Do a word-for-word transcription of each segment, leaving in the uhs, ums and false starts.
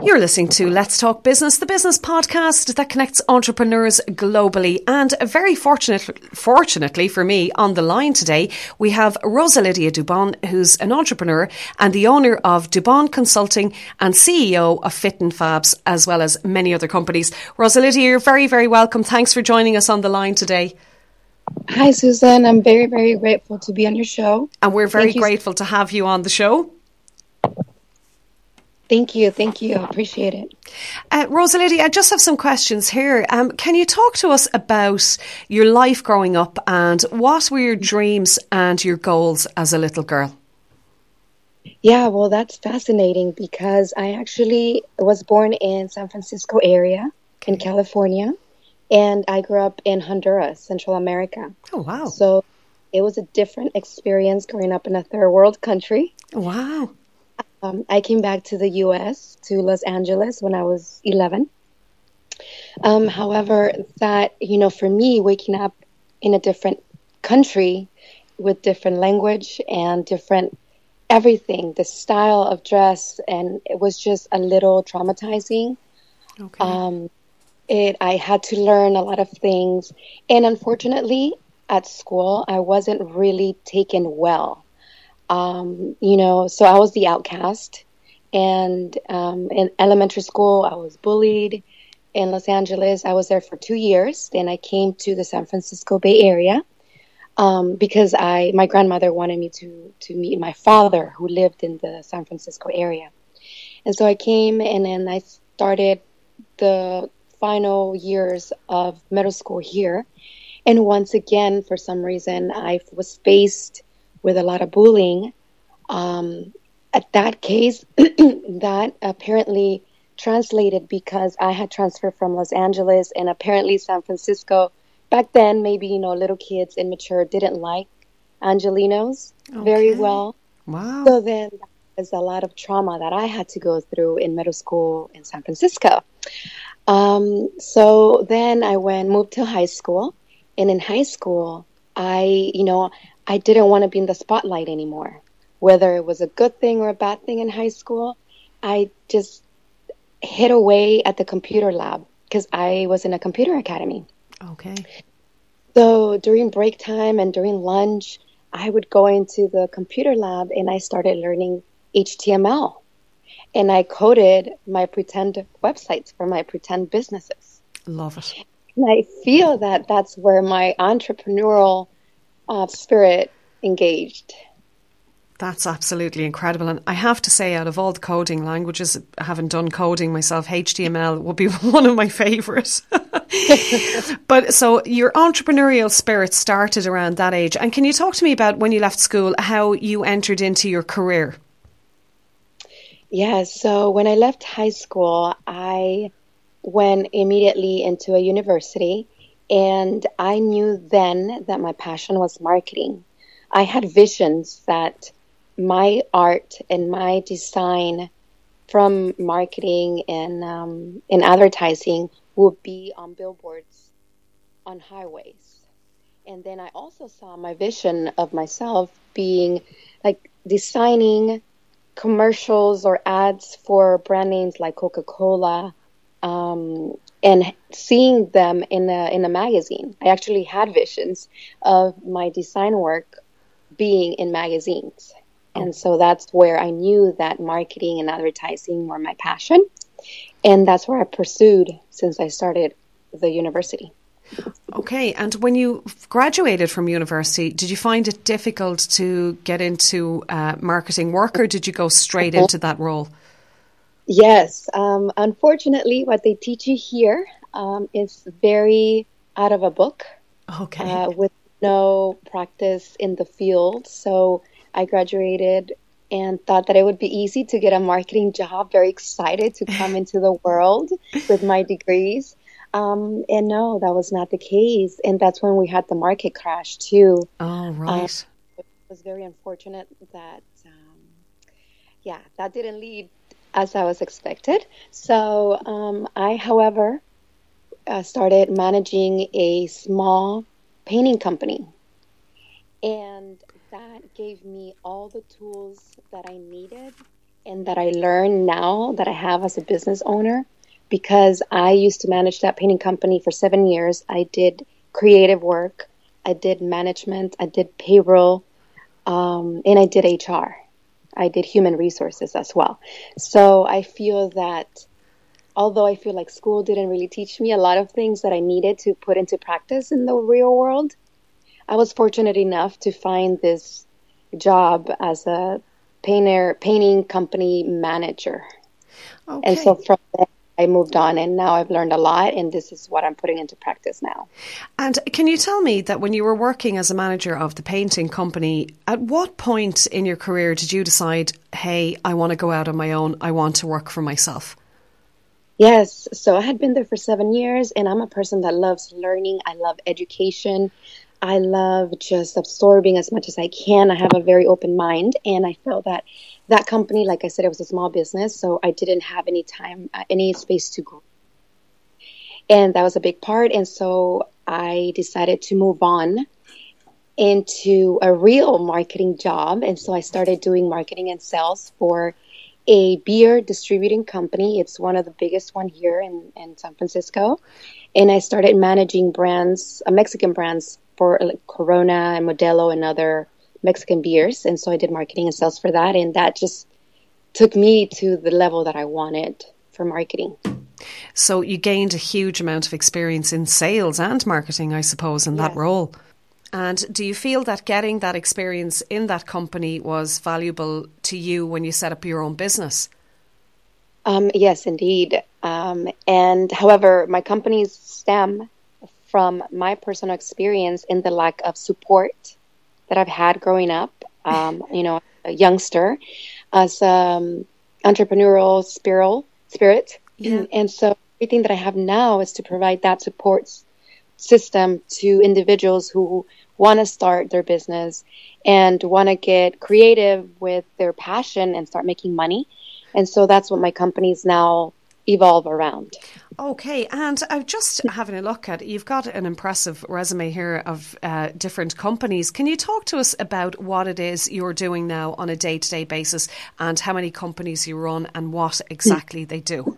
You're listening to Let's Talk Business, the business podcast that connects entrepreneurs globally. And very fortunate, fortunately for me, on the line today, we have Rosa Lydia Dubon, who's an entrepreneur and the owner of Dubon Consulting and C E O of Fit and Fabs, as well as many other companies. Rosa Lydia, you're very, very welcome. Thanks for joining us on the line today. Hi, Susan. I'm very, very grateful to be on your show. And we're very Thank grateful you. to have you on the show. Thank you. Thank you. I appreciate it. Uh, Rosa Lydia, I just have some questions here. Um, can you talk to us about your life growing up and what were your dreams and your goals as a little girl? Yeah, well, that's fascinating because I actually was born in San Francisco area in California, and I grew up in Honduras, Central America. Oh, wow. So it was a different experience growing up in a third world country. Wow. Um, I came back to the U S, to Los Angeles, when I was eleven. Um, however, that, you know, for me, waking up in a different country with different language and different everything, the style of dress, and it was just a little traumatizing. Okay. Um, it, I had to learn a lot of things. And unfortunately, at school, I wasn't really taken well. Um, you know, so I was the outcast, and um, in elementary school, I was bullied. In Los Angeles, I was there for two years. Then I came to the San Francisco Bay Area um, because I, my grandmother wanted me to to meet my father, who lived in the San Francisco area. And so I came, and then I started the final years of middle school here. And once again, for some reason, I was faced with a lot of bullying. Um, at that case, that apparently translated because I had transferred from Los Angeles, and apparently San Francisco, back then, maybe, you know, little kids, immature, didn't like Angelinos okay. very well. Wow. So then there's a lot of trauma that I had to go through in middle school in San Francisco. Um, so then I went, moved to high school, and in high school, I, you know, I didn't want to be in the spotlight anymore. Whether it was a good thing or a bad thing in high school, I just hid away at the computer lab because I was in a computer academy. Okay. So during break time and during lunch, I would go into the computer lab and I started learning H T M L. And I coded my pretend websites for my pretend businesses. Love it. And I feel that that's where my entrepreneurial uh, spirit engaged. That's absolutely incredible. And I have to say, out of all the coding languages, I haven't done coding myself, H T M L would be one of my favourites. But so your entrepreneurial spirit started around that age. And can you talk to me about when you left school, how you entered into your career? Yeah, so when I left high school, I went immediately into a university, and I knew then that my passion was marketing. I had visions that my art and my design from marketing and um, and advertising would be on billboards on highways. And then I also saw my vision of myself being like designing commercials or ads for brand names like Coca-Cola, um, and seeing them in a in a magazine. I actually had visions of my design work being in magazines. And so that's where I knew that marketing and advertising were my passion. And that's where I pursued since I started the university. Okay. And when you graduated from university, did you find it difficult to get into uh, marketing work, or did you go straight into that role? Yes. Um, unfortunately, what they teach you here um, is very out of a book. Okay. Uh, with no practice in the field. So I graduated and thought that it would be easy to get a marketing job, very excited to come into the world with my degrees. Um, and no, that was not the case. And that's when we had the market crash too. Oh, right. Uh, it was very unfortunate that, um, yeah, that didn't lead as I was expected. So um, I, however, uh, started managing a small painting company. And that gave me all the tools that I needed and that I learned now that I have as a business owner, because I used to manage that painting company for seven years. I did creative work, I did management, I did payroll, um, and I did H R. I did human resources as well. So I feel that although I feel like school didn't really teach me a lot of things that I needed to put into practice in the real world, I was fortunate enough to find this job as a painter, painting company manager. Okay. And so from there, I moved on, and now I've learned a lot, and this is what I'm putting into practice now. And can you tell me that when you were working as a manager of the painting company, at what point in your career did you decide, hey, I want to go out on my own, I want to work for myself? Yes, so I had been there for seven years, and I'm a person that loves learning. I love education. I love just absorbing as much as I can. I have a very open mind, and I felt that that company, like I said, it was a small business, so I didn't have any time, uh, any space to grow. And that was a big part, and so I decided to move on into a real marketing job, and so I started doing marketing and sales for a beer distributing company. It's one of the biggest one here in, in San Francisco. And I started managing brands, uh, Mexican brands for like Corona and Modelo and other Mexican beers. And so I did marketing and sales for that. And that just took me to the level that I wanted for marketing. So you gained a huge amount of experience in sales and marketing, I suppose, in that Yes. role. And do you feel that getting that experience in that company was valuable to you when you set up your own business? Um, yes, indeed. Um, and however, my companies stem from my personal experience in the lack of support that I've had growing up, um, you know, a youngster, as um, entrepreneurial spiral, spirit. Yeah. And so everything that I have now is to provide that support system to individuals who want to start their business and want to get creative with their passion and start making money. And so that's what my companies now evolve around. Okay, and I'm just having a look at, you've got an impressive resume here of uh, different companies. Can you talk to us about what it is you're doing now on a day-to-day basis and how many companies you run and what exactly they do?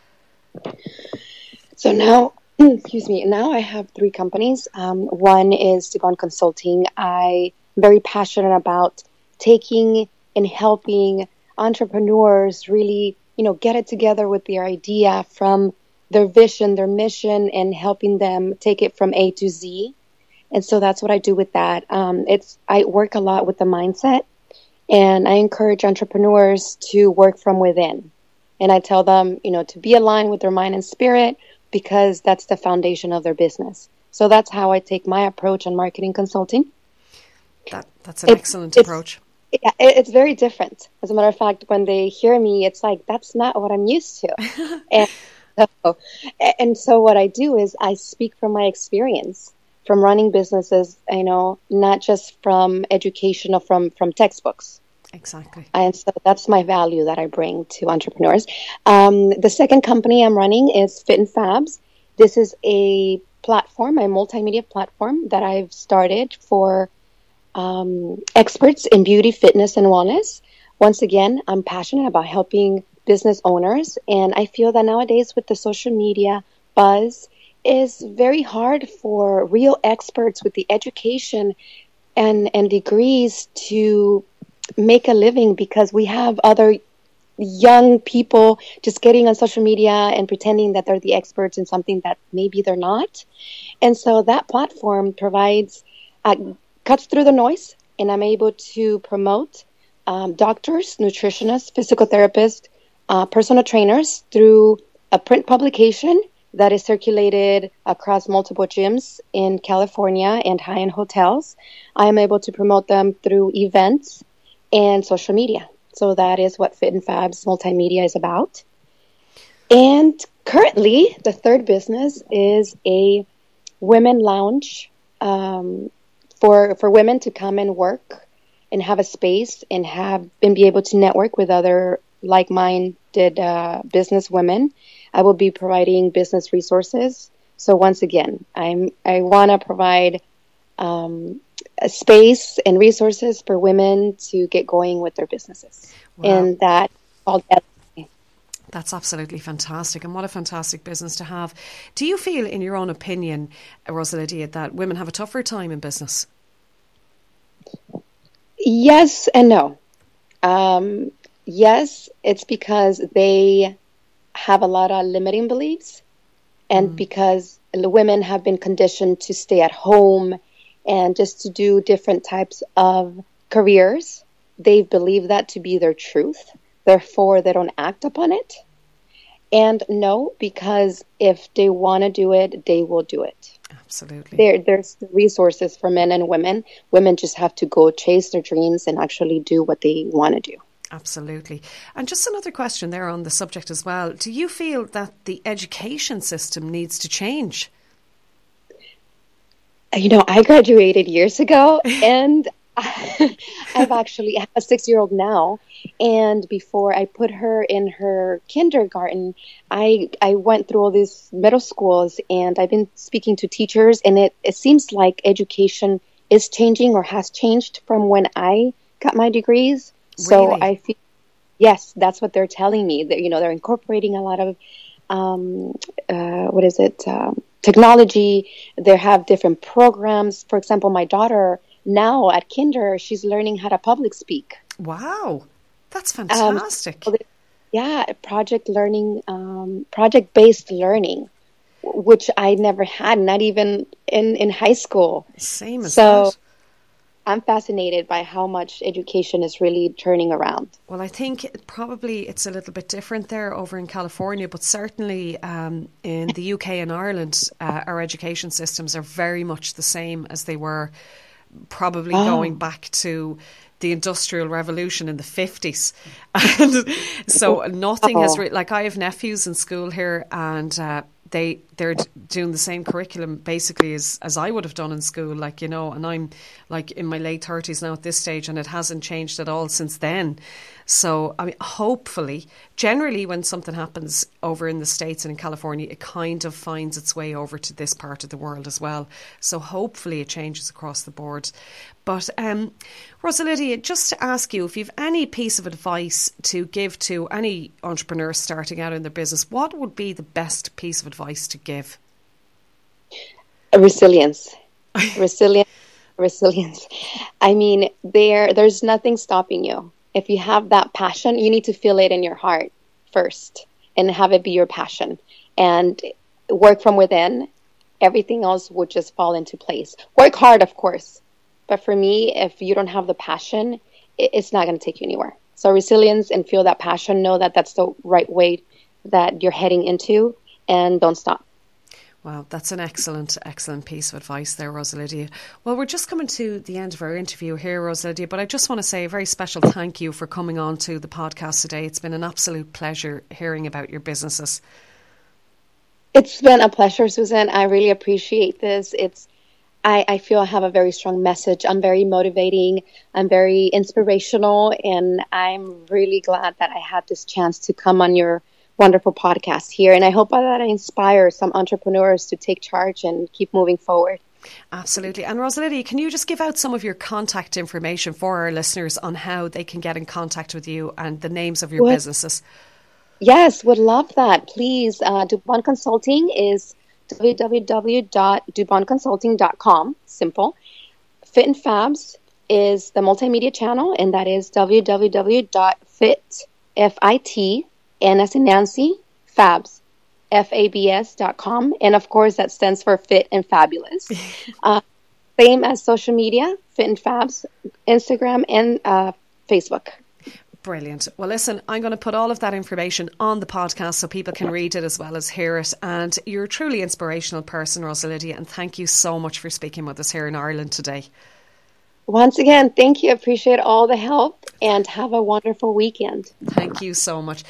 So now, excuse me, now I have three companies. Um, one is Dubon Consulting. I'm very passionate about taking and helping entrepreneurs really, you know, get it together with their idea from their vision, their mission, and helping them take it from A to Z. And so that's what I do with that. Um, it's I work a lot with the mindset, and I encourage entrepreneurs to work from within. And I tell them, you know, to be aligned with their mind and spirit, because that's the foundation of their business. So that's how I take my approach on marketing consulting. That, that's an it's, excellent it's, approach. Yeah, it's very different. As a matter of fact, when they hear me, it's like, that's not what I'm used to. and, so, and so what I do is I speak from my experience from running businesses, you know, not just from education or from, from textbooks. Exactly. And so that's my value that I bring to entrepreneurs. Um, the second company I'm running is Fit and Fabs. This is a platform, a multimedia platform that I've started for um, experts in beauty, fitness, and wellness. Once again, I'm passionate about helping business owners. And I feel that nowadays with the social media buzz, is very hard for real experts with the education and, and degrees to make a living, because we have other young people just getting on social media and pretending that they're the experts in something that maybe they're not. And so that platform provides, uh, cuts through the noise, and I'm able to promote um, doctors, nutritionists, physical therapists, uh, personal trainers through a print publication that is circulated across multiple gyms in California and high-end hotels. I am able to promote them through events and social media. So that is what Fit and Fabs Multimedia is about. And currently, the third business is a women lounge um, for for women to come and work and have a space and have and be able to network with other like-minded uh, business women. I will be providing business resources. So once again, I'm I want to provide um, a space and resources for women to get going with their businesses. Wow. And that called L A. That's absolutely fantastic, and what a fantastic business to have. Do you feel, in your own opinion, Rosa Lydia, that women have a tougher time in business? Yes and no. Um, yes, it's because they have a lot of limiting beliefs, and mm. because the women have been conditioned to stay at home and just to do different types of careers. They believe that to be their truth. Therefore, they don't act upon it. And no, because if they want to do it, they will do it. Absolutely. There, there's resources for men and women. Women just have to go chase their dreams and actually do what they want to do. Absolutely. And just another question there on the subject as well. Do you feel that the education system needs to change? You know, I graduated years ago, and I've actually I have a six-year-old now. And before I put her in her kindergarten, I I went through all these middle schools, and I've been speaking to teachers, and it, it seems like education is changing or has changed from when I got my degrees. So really? I feel, yes, that's what they're telling me. That, you know, they're incorporating a lot of, um, uh, what is it, um, technology. They have different programs. For example, my daughter now at kinder, she's learning how to public speak. Wow, that's fantastic. Um, yeah, project learning, um, project-based learning, which I never had, not even in, in high school. Same as so, that. I'm fascinated by how much education is really turning around. Well, I think probably it's a little bit different there over in California, but certainly um, in the U K and Ireland, uh, our education systems are very much the same as they were probably oh. going back to the Industrial Revolution in the fifties. And so nothing oh. has, re- like I have nephews in school here, and uh, they, they're doing the same curriculum basically as, as I would have done in school, like, you know, and I'm like in my late thirties now at this stage, and it hasn't changed at all since then. So, I mean, hopefully, generally when something happens over in the States and in California, it kind of finds its way over to this part of the world as well. So hopefully it changes across the board. But um, Rosa Lydia, just to ask you, if you have any piece of advice to give to any entrepreneur starting out in their business, what would be the best piece of advice to give? Resilience. Resilience. Resilience. I mean, there there's nothing stopping you. If you have that passion, you need to feel it in your heart first and have it be your passion and work from within. Everything else would just fall into place. Work hard, of course. But for me, if you don't have the passion, it's not going to take you anywhere. So resilience and feel that passion. Know that that's the right way that you're heading into, and don't stop. Wow, that's an excellent, excellent piece of advice there, Rosa Lydia. Well, we're just coming to the end of our interview here, Rosa Lydia, but I just want to say a very special thank you for coming on to the podcast today. It's been an absolute pleasure hearing about your businesses. It's been a pleasure, Susan. I really appreciate this. It's I, I feel I have a very strong message. I'm very motivating. I'm very inspirational, and I'm really glad that I had this chance to come on your wonderful podcast here. And I hope that I inspire some entrepreneurs to take charge and keep moving forward. Absolutely. And Rosa Lydia, can you just give out some of your contact information for our listeners on how they can get in contact with you and the names of your what? businesses? Yes, would love that. Please, uh, DuBon Consulting is w w w dot dubon consulting dot com. Simple. Fit and Fabs is the multimedia channel, and that is w w w dot fit, F I T, N as in Nancy, Fabs, F A B S dot com. And of course, that stands for Fit and Fabulous. uh, same as social media, Fit and Fabs, Instagram and uh, Facebook. Brilliant. Well, listen, I'm going to put all of that information on the podcast so people can read it as well as hear it. And you're a truly inspirational person, Rosa Lydia, and thank you so much for speaking with us here in Ireland today. Once again, thank you. Appreciate all the help, and have a wonderful weekend. Thank you so much.